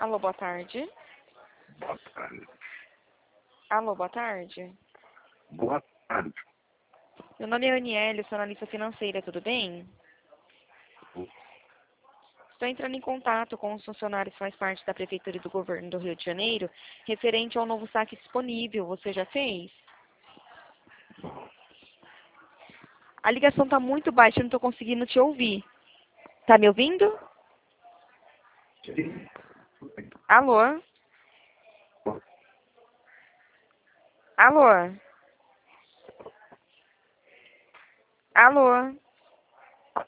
Alô, boa tarde. Boa tarde. Alô, boa tarde. Boa tarde. Meu nome é Aniele, sou analista financeira, tudo bem? Estou entrando em contato com os funcionários que faz parte da Prefeitura e do Governo do Rio de Janeiro, referente ao novo saque disponível. Você já fez? A ligação está muito baixa, eu não estou conseguindo te ouvir. Tá me ouvindo? Sim. Alô? Alô? Alô?